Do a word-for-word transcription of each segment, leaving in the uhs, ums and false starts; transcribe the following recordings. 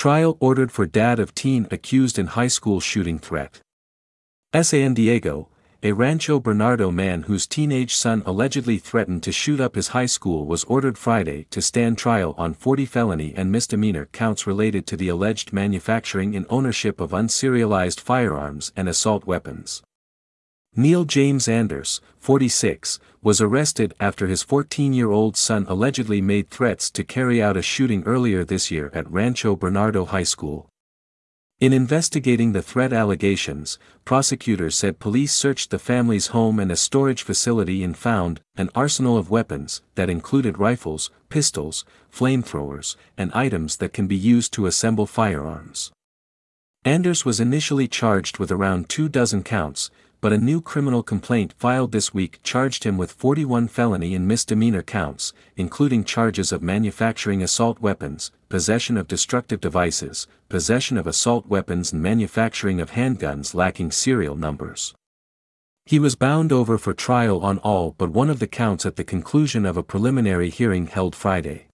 Trial ordered for dad of teen accused in high school shooting threat. San Diego, a Rancho Bernardo man whose teenage son allegedly threatened to shoot up his high school was ordered Friday to stand trial on forty felony and misdemeanor counts related to the alleged manufacturing and ownership of unserialized firearms and assault weapons. Neil James Anders, forty-six, was arrested after his fourteen-year-old son allegedly made threats to carry out a shooting earlier this year at Rancho Bernardo High School. In investigating the threat allegations, prosecutors said police searched the family's home and a storage facility and found an arsenal of weapons that included rifles, pistols, flamethrowers, and items that can be used to assemble firearms. Anders was initially charged with around two dozen counts, but a new criminal complaint filed this week charged him with forty-one felony and misdemeanor counts, including charges of manufacturing assault weapons, possession of destructive devices, possession of assault weapons and manufacturing of handguns lacking serial numbers. He was bound over for trial on all but one of the counts at the conclusion of a preliminary hearing held Friday.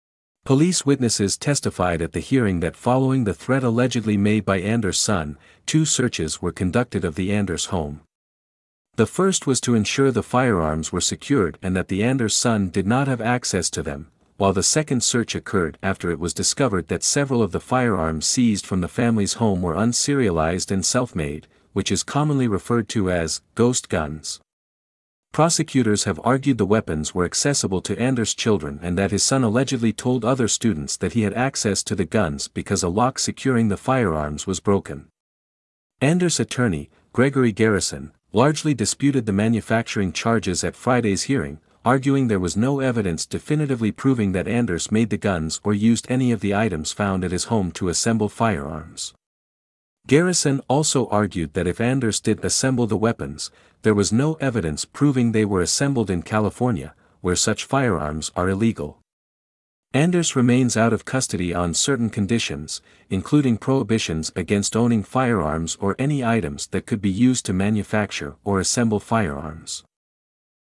Police witnesses testified at the hearing that following the threat allegedly made by Anders' son, two searches were conducted of the Anders home. The first was to ensure the firearms were secured and that the Anders son did not have access to them, while the second search occurred after it was discovered that several of the firearms seized from the family's home were unserialized and self-made, which is commonly referred to as ghost guns. Prosecutors have argued the weapons were accessible to Anders' children and that his son allegedly told other students that he had access to the guns because a lock securing the firearms was broken. Anders' attorney, Gregory Garrison, largely disputed the manufacturing charges at Friday's hearing, arguing there was no evidence definitively proving that Anders made the guns or used any of the items found at his home to assemble firearms. Garrison also argued that if Anders did assemble the weapons, there was no evidence proving they were assembled in California, where such firearms are illegal. Anders remains out of custody on certain conditions, including prohibitions against owning firearms or any items that could be used to manufacture or assemble firearms.